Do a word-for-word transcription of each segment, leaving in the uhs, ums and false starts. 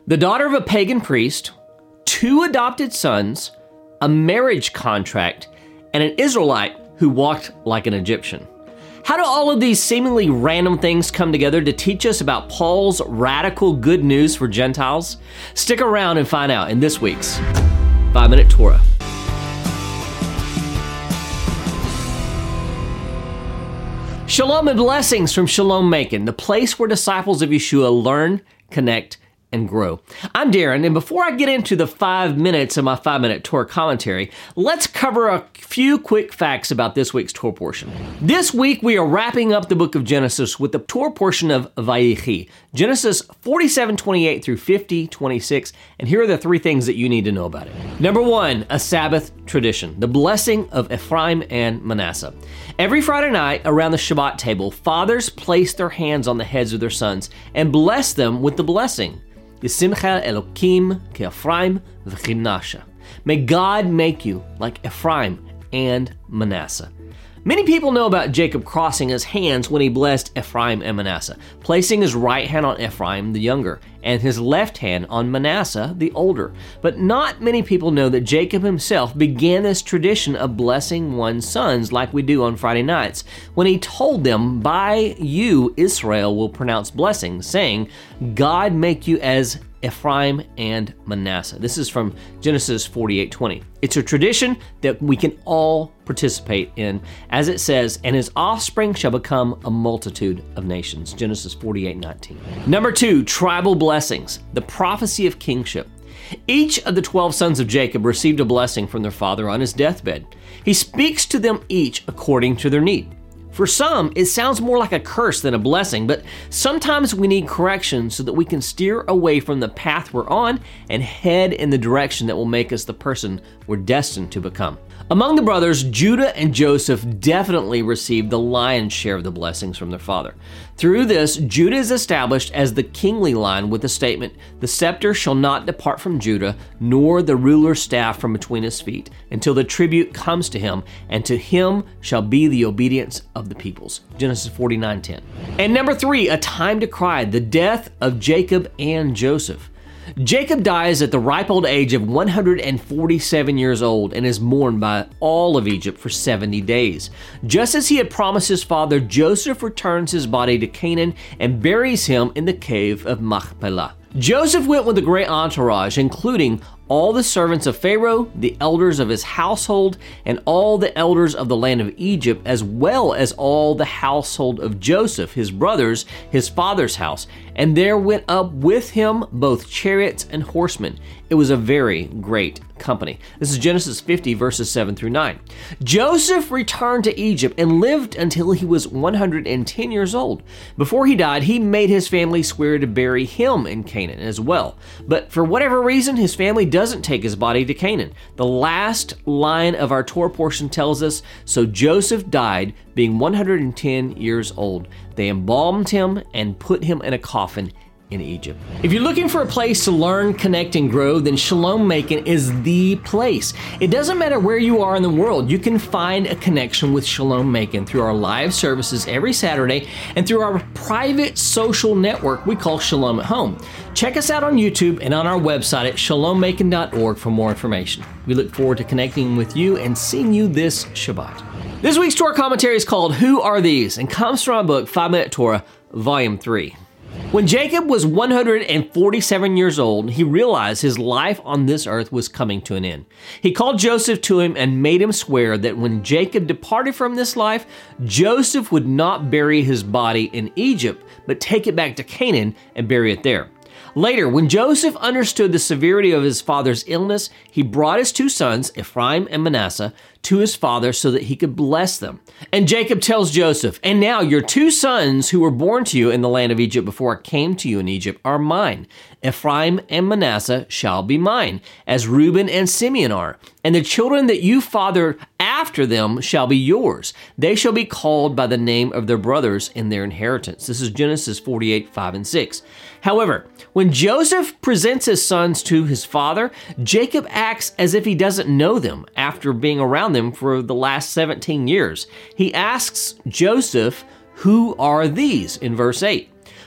the daughter of a pagan priest, two adopted sons, a marriage contract, and an Israelite who walked like an Egyptian. How do all of these seemingly random things come together to teach us about Paul's radical good news for Gentiles? Stick around and find out in this week's five minute Torah. Shalom and blessings from Shalom Macon, the place where disciples of Yeshua learn, connect, and grow. I'm Darren, and before I get into the five minutes of my five-minute Torah commentary, let's cover a few quick facts about this week's Torah portion. This week, we are wrapping up the book of Genesis with the Torah portion of Vayechi, Genesis forty-seven twenty-eight through fifty twenty-six, and here are the three things that you need to know about it. Number one, a Sabbath tradition, the blessing of Ephraim and Manasseh. Every Friday night around the Shabbat table, fathers place their hands on the heads of their sons and bless them with the blessing. Yisimcha Elokim ke'Ephraim v'Chinasha. May God make you like Ephraim and Manasseh. Many people know about Jacob crossing his hands when he blessed Ephraim and Manasseh, placing his right hand on Ephraim the younger and his left hand on Manasseh the older. But not many people know that Jacob himself began this tradition of blessing one's sons like we do on Friday nights, when he told them, "By you Israel will pronounce blessings, saying, God make you as Ephraim and Manasseh." This is from Genesis forty-eight twenty. It's a tradition that we can all participate in, as it says, "And his offspring shall become a multitude of nations." Genesis forty-eight nineteen. Number two, tribal blessings, the prophecy of kingship. Each of the twelve sons of Jacob received a blessing from their father on his deathbed. He speaks to them each according to their need. For some, it sounds more like a curse than a blessing, but sometimes we need correction so that we can steer away from the path we're on and head in the direction that will make us the person we're destined to become. Among the brothers, Judah and Joseph definitely received the lion's share of the blessings from their father. Through this, Judah is established as the kingly line with the statement, "The scepter shall not depart from Judah, nor the ruler's staff from between his feet, until the tribute comes to him, and to him shall be the obedience of the peoples." Genesis forty-nine ten. And number three, a time to cry, the death of Jacob and Joseph. Jacob dies at the ripe old age of one hundred forty-seven years old and is mourned by all of Egypt for seventy days. Just as he had promised his father, Joseph returns his body to Canaan and buries him in the cave of Machpelah. Joseph went with a great entourage, including all the servants of Pharaoh, the elders of his household, and all the elders of the land of Egypt, as well as all the household of Joseph, his brothers, his father's house. And there went up with him both chariots and horsemen. It was a very great company. This is Genesis fifty, verses seven through nine. Joseph returned to Egypt and lived until he was one hundred ten years old. Before he died, he made his family swear to bury him in Canaan as well. But for whatever reason, his family doesn't take his body to Canaan. The last line of our Torah portion tells us, "So Joseph died, being one hundred ten years old. They embalmed him and put him in a coffin in Egypt." If you're looking for a place to learn, connect, and grow, then Shalom Macon is the place. It doesn't matter where you are in the world, you can find a connection with Shalom Macon through our live services every Saturday and through our private social network we call Shalom at Home. Check us out on YouTube and on our website at shalom macon dot org for more information. We look forward to connecting with you and seeing you this Shabbat. This week's Torah commentary is called "Who Are These?" and comes from our book, five minute Torah, Volume three. When Jacob was one hundred forty-seven years old, he realized his life on this earth was coming to an end. He called Joseph to him and made him swear that when Jacob departed from this life, Joseph would not bury his body in Egypt, but take it back to Canaan and bury it there. Later, when Joseph understood the severity of his father's illness, he brought his two sons, Ephraim and Manasseh, to his father so that he could bless them. And Jacob tells Joseph, "And now your two sons who were born to you in the land of Egypt before I came to you in Egypt are mine. Ephraim and Manasseh shall be mine, as Reuben and Simeon are. And the children that you father after them shall be yours. They shall be called by the name of their brothers in their inheritance." This is Genesis forty-eight, five and six. However, when Joseph presents his sons to his father, Jacob acts as if he doesn't know them after being around them for the last seventeen years. He asks Joseph, "Who are these?" in verse eight.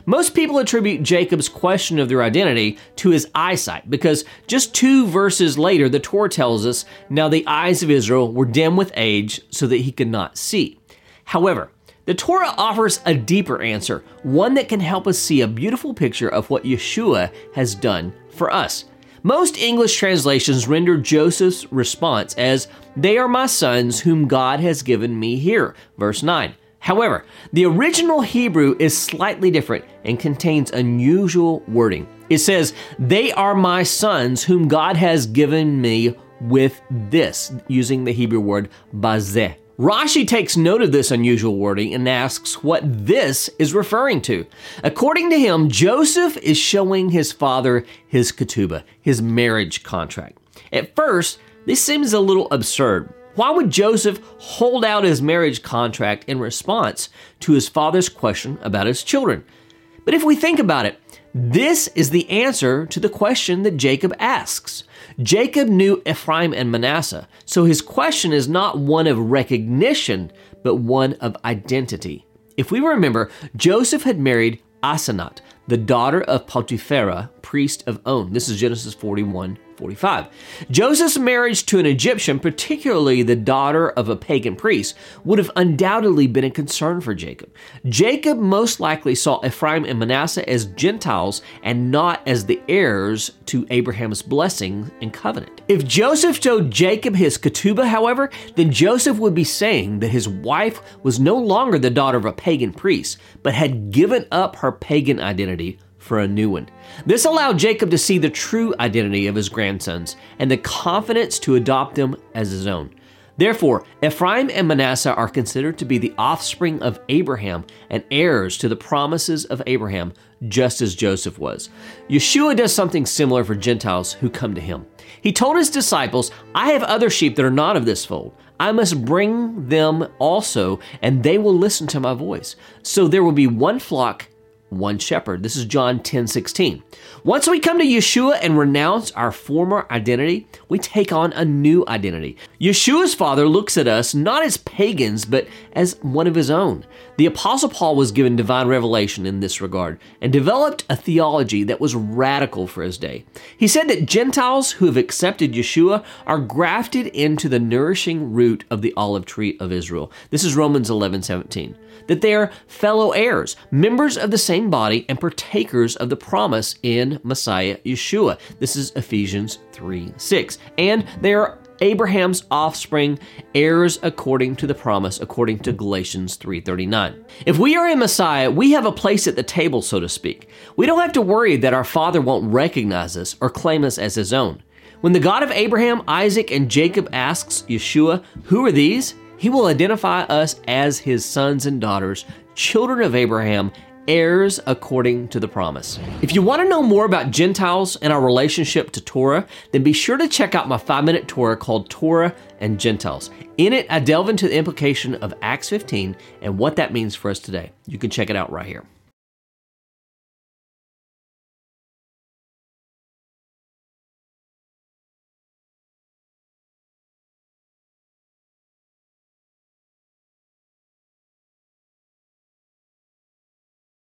Most people attribute Jacob's question of their identity to his eyesight because just two verses later, the Torah tells us, now the eyes of Israel were dim with age so that he could not see. However, the Torah offers a deeper answer, one that can help us see a beautiful picture of what Yeshua has done for us. Most English translations render Joseph's response as, they are my sons whom God has given me here, verse nine. However, the original Hebrew is slightly different and contains unusual wording. It says, they are my sons whom God has given me with this, using the Hebrew word bazeh. Rashi takes note of this unusual wording and asks what this is referring to. According to him, Joseph is showing his father his ketubah, his marriage contract. At first, this seems a little absurd. Why would Joseph hold out his marriage contract in response to his father's question about his children? But if we think about it, this is the answer to the question that Jacob asks. Jacob knew Ephraim and Manasseh, so his question is not one of recognition, but one of identity. If we remember, Joseph had married Asenat, the daughter of Potipharah, priest of On. This is Genesis forty-one forty-five. Joseph's marriage to an Egyptian, particularly the daughter of a pagan priest, would have undoubtedly been a concern for Jacob. Jacob most likely saw Ephraim and Manasseh as Gentiles and not as the heirs to Abraham's blessing and covenant. If Joseph showed Jacob his ketubah, however, then Joseph would be saying that his wife was no longer the daughter of a pagan priest, but had given up her pagan identity for a new one. This allowed Jacob to see the true identity of his grandsons and the confidence to adopt them as his own. Therefore, Ephraim and Manasseh are considered to be the offspring of Abraham and heirs to the promises of Abraham, just as Joseph was. Yeshua does something similar for Gentiles who come to him. He told his disciples, I have other sheep that are not of this fold. I must bring them also, and they will listen to my voice. So there will be one flock, one shepherd. This is John ten sixteen. Once we come to Yeshua and renounce our former identity, we take on a new identity. Yeshua's father looks at us not as pagans, but as one of his own. The Apostle Paul was given divine revelation in this regard and developed a theology that was radical for his day. He said that Gentiles who have accepted Yeshua are grafted into the nourishing root of the olive tree of Israel. This is Romans eleven seventeen. That they are fellow heirs, members of the same body, and partakers of the promise in Messiah Yeshua. This is Ephesians three six. And they are Abraham's offspring, heirs according to the promise, according to Galatians three thirty-nine. If we are in Messiah, we have a place at the table, so to speak. We don't have to worry that our Father won't recognize us or claim us as his own. When the God of Abraham, Isaac, and Jacob asks Yeshua, who are these? He will identify us as his sons and daughters, children of Abraham, heirs according to the promise. If you want to know more about Gentiles and our relationship to Torah, then be sure to check out my five-minute Torah called Torah and Gentiles. In it, I delve into the implication of Acts fifteen and what that means for us today. You can check it out right here.